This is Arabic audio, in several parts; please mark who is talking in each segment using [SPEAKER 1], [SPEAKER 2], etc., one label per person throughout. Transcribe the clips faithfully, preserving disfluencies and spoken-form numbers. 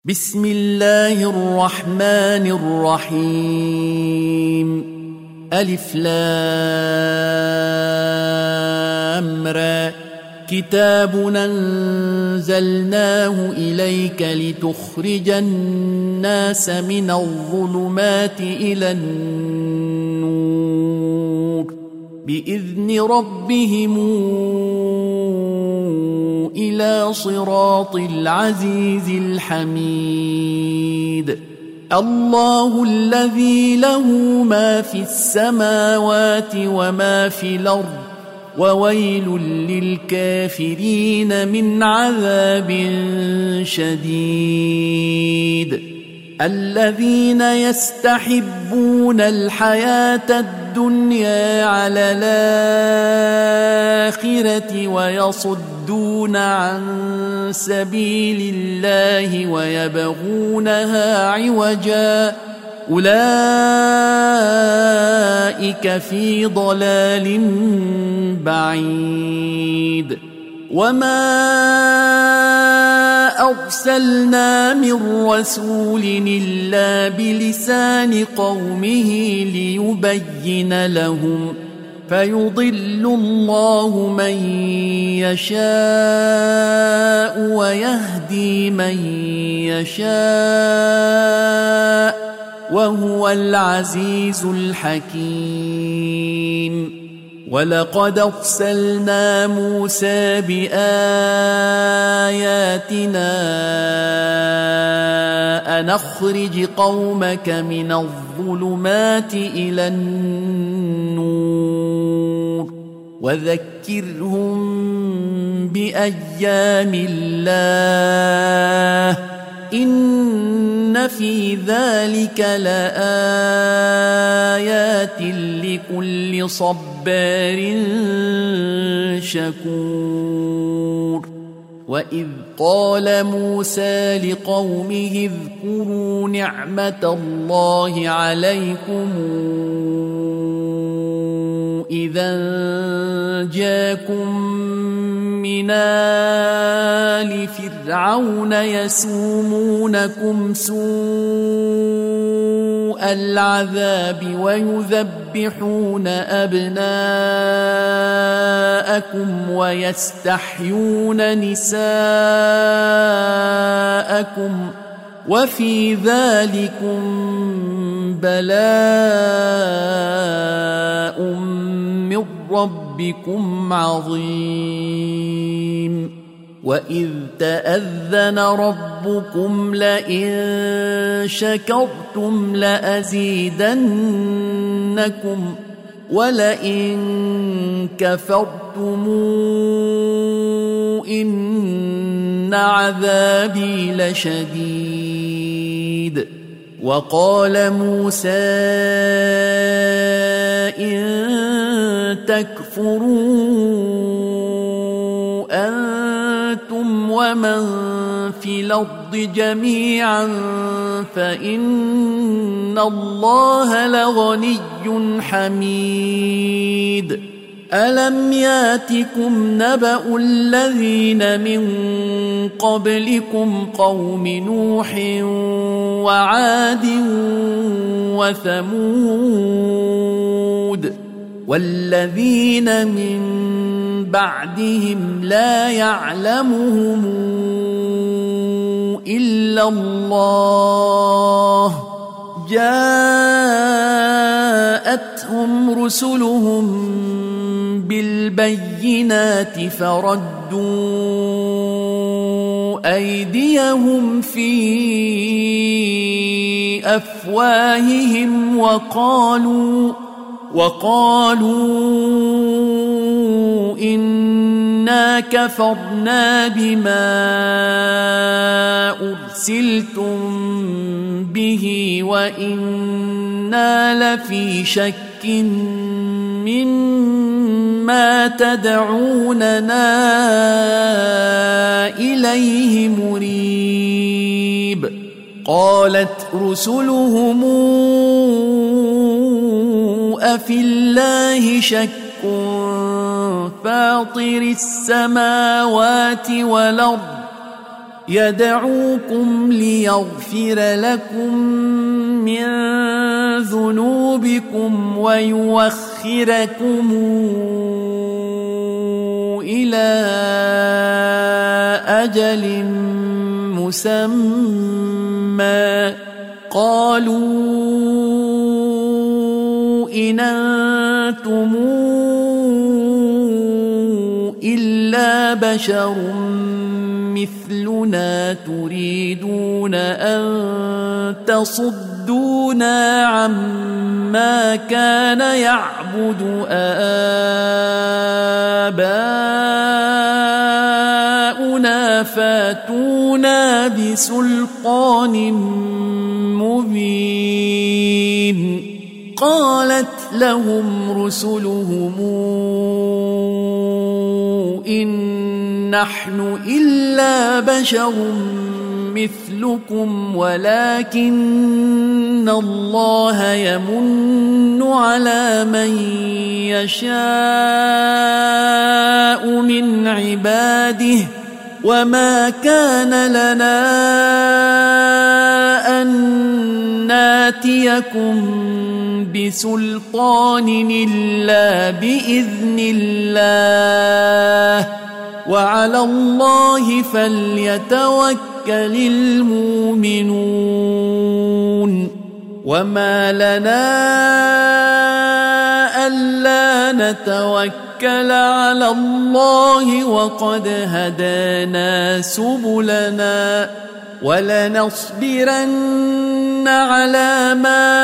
[SPEAKER 1] بسم الله الرحمن الرحيم ألف لام را كتاب أنزلناه إليك لتخرج الناس من الظلمات إلى النور بإذن ربهم إلى صراط العزيز الحميد الله الذي له ما في السماوات وما في الأرض وويل للكافرين من عذاب شديد الذين يستحبون الحياة الدنيا على الآخرة ويصدون عن سبيل الله ويبغونها عوجا أولئك في ضلال بعيد وما أرسلنا من رسول إلا بلسان قومه ليبين لهم فيضل الله من يشاء ويهدي من يشاء وهو العزيز الحكيم ولقد أرسلنا موسى بآياتنا أن أخرج قومك من الظلمات إلى النور وذكرهم بأيام الله إن في ذلك لآيات لكل صبار شكور وإذ قال موسى لقومه اذكروا نعمة الله عليكم إذا جاءكم من آل فرعون يسومونكم سوء العذاب ويذبحون أبناءكم ويستحيون نساءكم وفي ذلكم بلاء من ربكم عظيم وإذ تأذن ربكم لئن شكرتم لأزيدنكم ولئن كفرتم إن عذابي لشديد وقال موسى إن تكفروا أنتم ومن في الأرض جميعا فإن الله لغني حميد ألم ياتكم نبأ الذين من قبلكم قوم نوح وعاد وثمود والذين من بعدهم لا يعلمهم إلا الله جاءتهم رسلهم بالبينات فردوا أيديهم في أفواههم وقالوا وقالوا إنا كفرنا بما أرسلتم به وإنا لفي شك مما تدعوننا إليه مريب قالت رسلهم أفي الله شك فاطر السماوات والأرض يدعوكم ليحييكم ليغفر لكم من ذنوبكم ويوخركم إلى أجل مسمى قالوا إن أنتم إلا بشر مثلنا تريدون أن تصدونا عما كان يعبد آباؤنا فاتونا بسلطان مبين قالت لهم رسلهم إن نحن إلا بشر مثلكم ولكن الله يمن على من يشاء من عباده وما كان لنا أن ناتيكم بسلطان إلا بإذن الله وعلى الله فليتوكل المؤمنون وما لنا ألا نتوكل على الله وقد هدانا سبلنا ولنصبرن على ما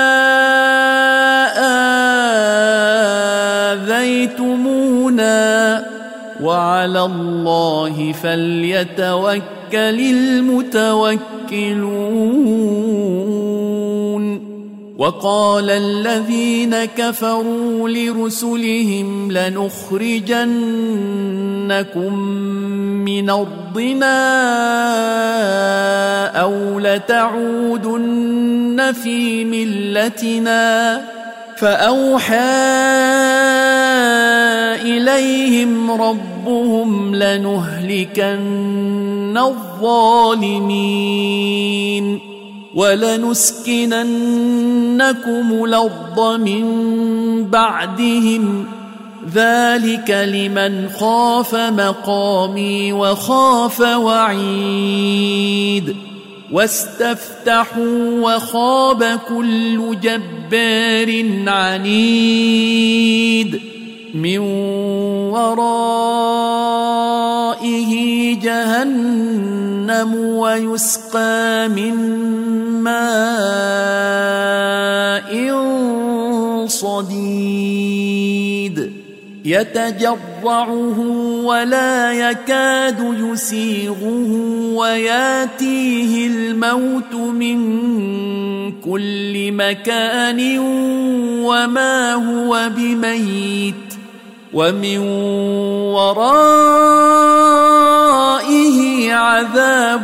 [SPEAKER 1] آذيتمونا وعلى الله فليتوكل المتوكلون وقال الذين كفروا لرسلهم لنخرجنكم من أرضنا أو لتعودن في ملتنا فأوحى إليهم ربهم لنهلكن الظالمين ولنسكننكم الأرض من بعدهم ذلك لمن خاف مقامي وخاف وعيد واستفتحوا وخاب كل جبار عنيد من ورائه جهنم ويسقى من ماء صديد يتجرعه ولا يكاد يسيغه وياتيه الموت من كل مكان وما هو بميت ومن ورائه عذاب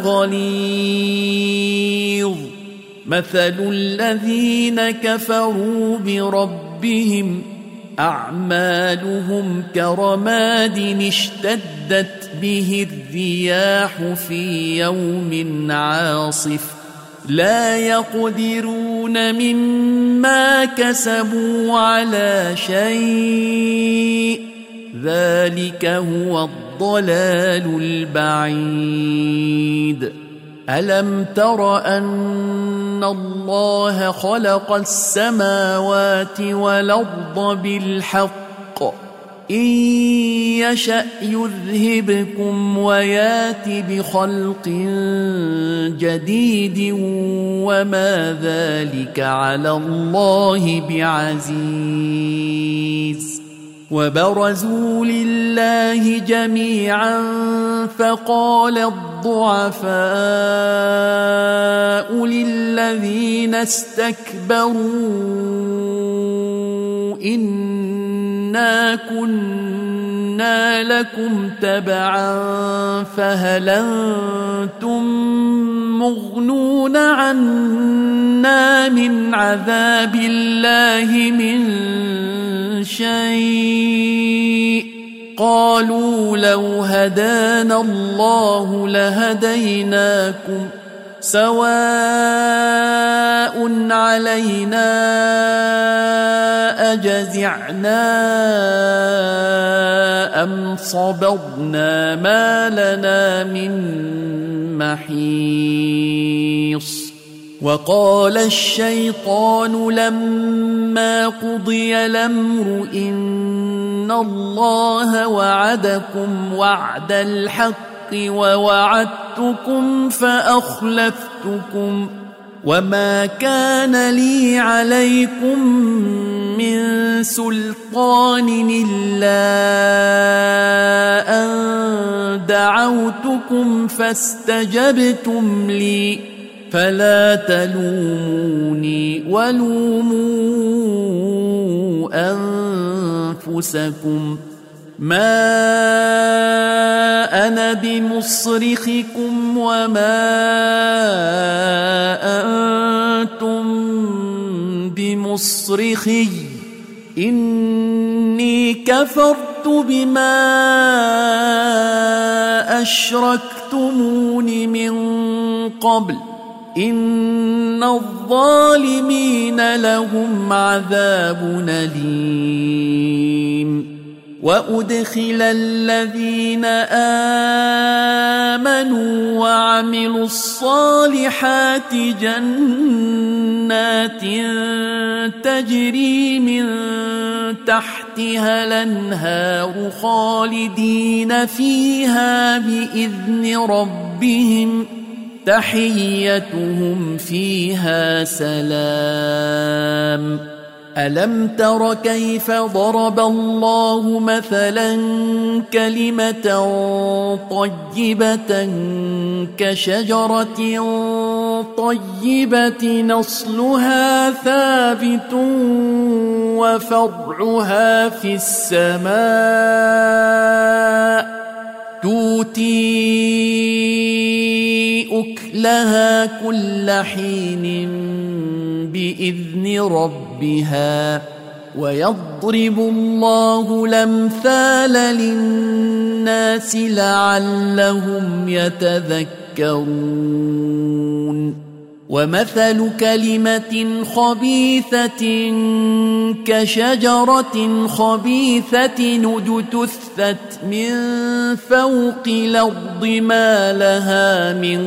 [SPEAKER 1] غليظ مثل الذين كفروا بربهم أعمالهم كرماد اشتدت به الرياح في يوم عاصف لا يقدرون مما كسبوا على شيء ذلك هو الضلال البعيد ألم تر أن الله خلق السماوات والأرض بالحق إن يشأ يذهبكم ويات بخلق جديد وما ذلك على الله بعزيز وبرزوا لله جميعا فقال الضعفاء للذين استكبروا إنا كنا لكم تبعا فهل أنتم مغنون عنا من عذاب الله من شيء قالوا لو هدانا الله لهديناكم سواء علينا أجزعنا أم صبرنا ما لنا من محيص. وقال الشيطان لما قضي الأمر إن الله وعدكم وعد الحق ووعدتكم فأخلفتكم وما كان لي عليكم من سلطان إلا أن دعوتكم فاستجبتم لي فلا تلوموني ولوموا أنفسكم ما أنا بمصرخكم وما أنتم بمصرخي إني كفرت بما أشركتمون من قبل إن الظالمين لهم عذاب أليم. وأدخل الذين آمنوا وعملوا الصالحات جنات تجري من تحتها الأنهار خالدين فيها بإذن ربهم تحيتهم فيها سلام. ألم تر كيف ضرب الله مثلا كلمة طيبة كشجرة طيبة نصلها ثابت وفرعها في السماء تؤتي أكلها كل حين بإذن ربها ويضرب الله الأمثال للناس لعلهم يتذكرون. ومثل كلمة خبيثة كشجرة خبيثة اجتثت من فوق الأرض ما لها من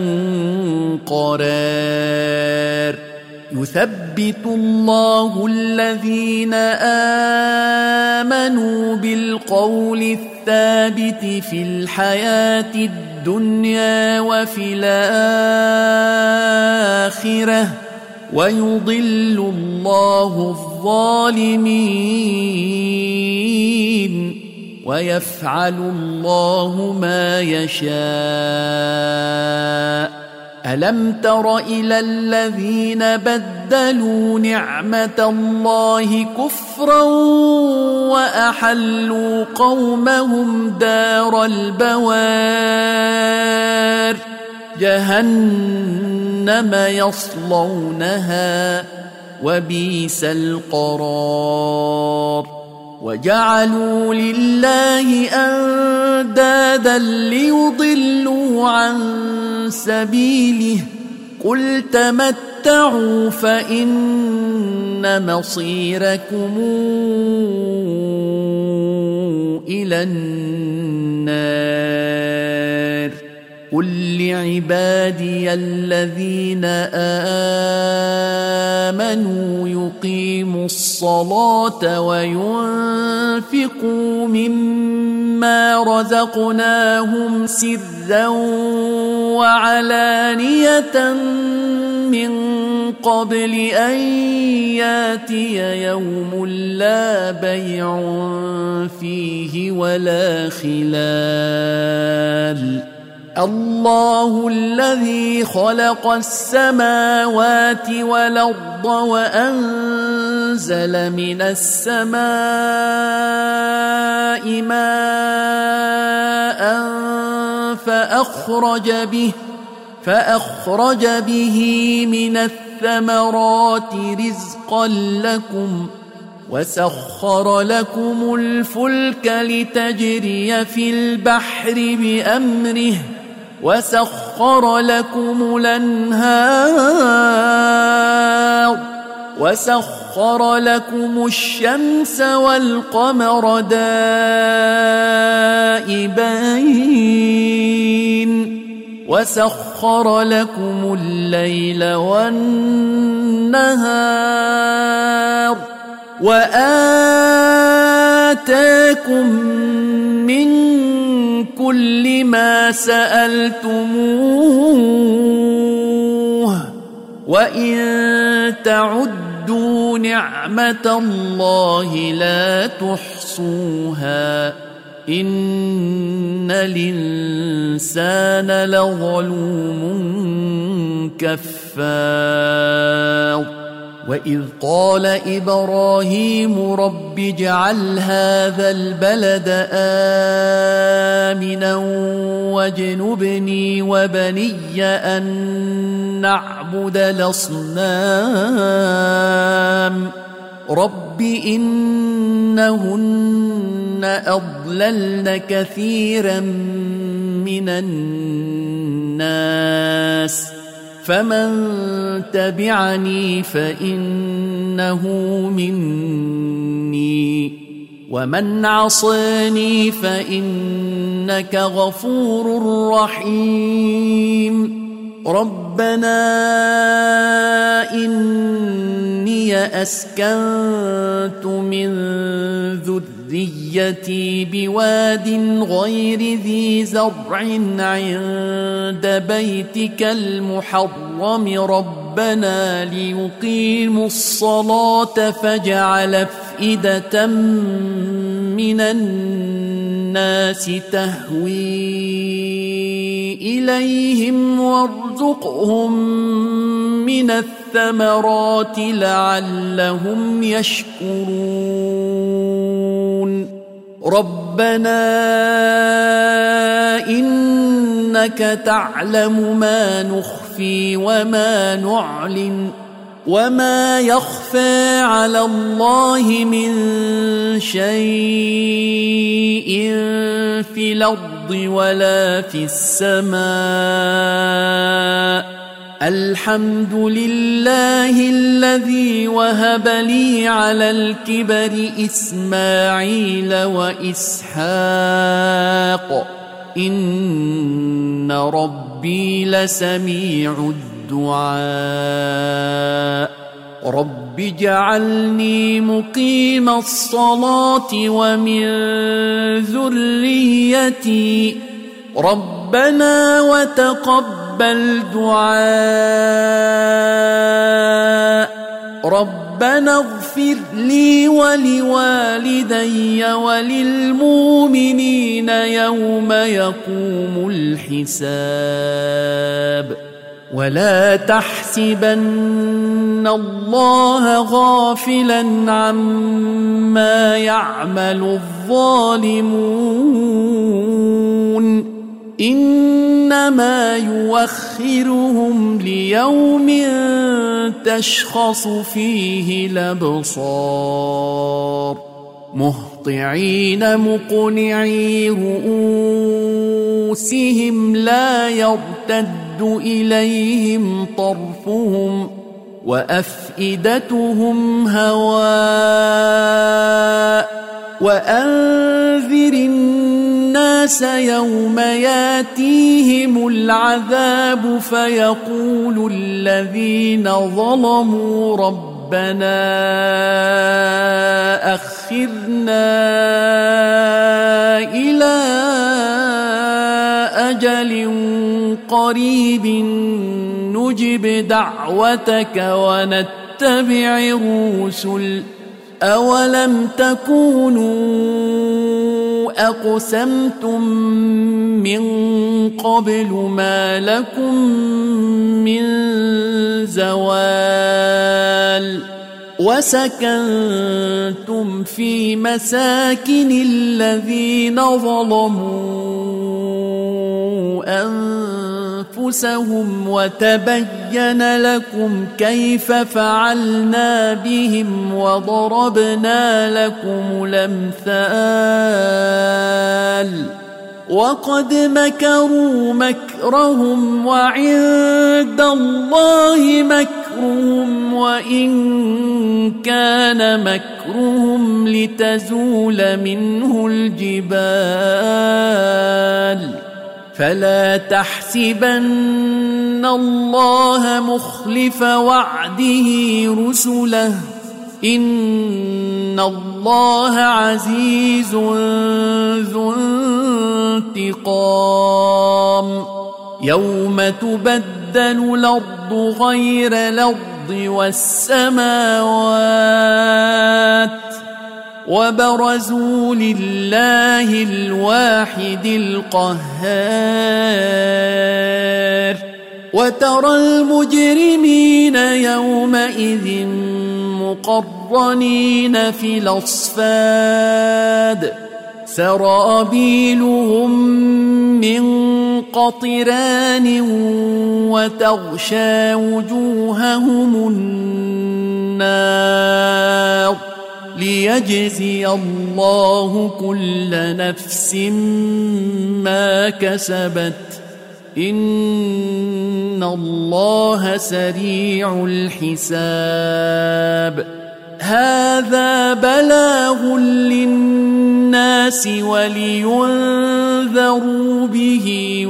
[SPEAKER 1] قرار. يثبت الله الذين آمنوا بالقول الثابت في الحياة الدنيا وفي الآخرة ويضل الله الظالمين ويفعل الله ما يشاء. ألم تر إلى الذين بدلوا نعمة الله كفرا وأحلوا قومهم دار البوار جهنم يصلونها وبئس القرار. وجعلوا لله أندادا ليضلوا عن سبيله قل تمتعوا فإن مصيركم إلى النار. قل لعبادي الذين آمنوا يقيموا الصلاة وينفقوا مما رزقناهم سرا وعلانية من قبل أن ياتي يوم لا بيع فيه ولا خلال. الله الذي خلق السماوات والأرض وأنزل من السماء ماء فأخرج به فأخرج به من الثمرات رزقا لكم وسخر لكم الفلك لتجري في البحر بأمره وسخر لكم الأنهار وسخر لكم الشمس والقمر دائبين وسخر لكم الليل والنهار وآتاكم من كل ما سألتموه وإن تعدوا نعمة الله لا تحصوها إن الإنسان لظلوم كفار وإذ قال إبراهيم رب اجعل هذا البلد آمنا واجنبني وبني أن نعبد الأصنام رب إنهن أضللن كثيرا من الناس فمن تبعني فإنه مني ومن عصاني فإنك غفور رحيم ربنا إني أسكنت من ذريتي بواد غير ذي زرع عند بيتك المحرم ربنا ليقيموا الصلاة فاجعل أفئدة من الناس تهوي إليهم وارزقهم من الثمرات لعلهم يشكرون ربنا إنك تعلم ما نخفي وما نعلن وما يخفى على الله من شيء في الأرض ولا في السماء الحمد لله الذي وهب لي على الكبر إسماعيل وإسحاق إن ربي لسميع الدعاء رب اجعلني مقيم الصلاة ومن ذريتي ربنا وتقبل دعاء ربنا اغفر لي ولوالدي وللمؤمنين يوم يقوم الحساب ولا تحسبن الله غافلا عما يعمل الظالمون إنما يؤخرهم ليوم تشخص فيه الأبصار مهطعين مقنعي رؤوسهم لا يرتد إليهم طرفهم وأفئدتهم هواء وأنذر الناس يوم ياتيهم العذاب فيقول الذين ظلموا ربنا أخرنا إلى أجل قريب نجب دعوتك ونتبع الرسل أولم تكونوا أقسمتم من قبل ما لكم من زوال وسكنتم في مساكن الذين ظلموا أنفسهم وتبين لكم كيف فعلنا بهم وضربنا لكم الأمثال وقد مكروا مكرهم وعند الله مكرهم وإن كان مكرهم لتزول منه الجبال فلا تحسبن الله مخلف وعده رسله إن الله عزيز ذو انتقام يوم تبدل الأرض غير الأرض والسماوات وبرزوا لله الواحد القهار وترى المجرمين يومئذ مقرنين في الأصفاد سرابيلهم من قطران وتغشى وجوههم النار ليجزي الله كل نفس ما كسبت إن الله سريع الحساب هذا بلاغ للناس ولينذروا به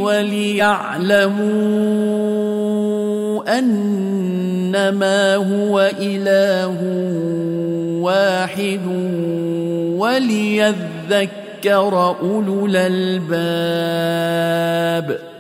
[SPEAKER 1] وليعلموا أنما هو إله واحد وليذكر أولو الألباب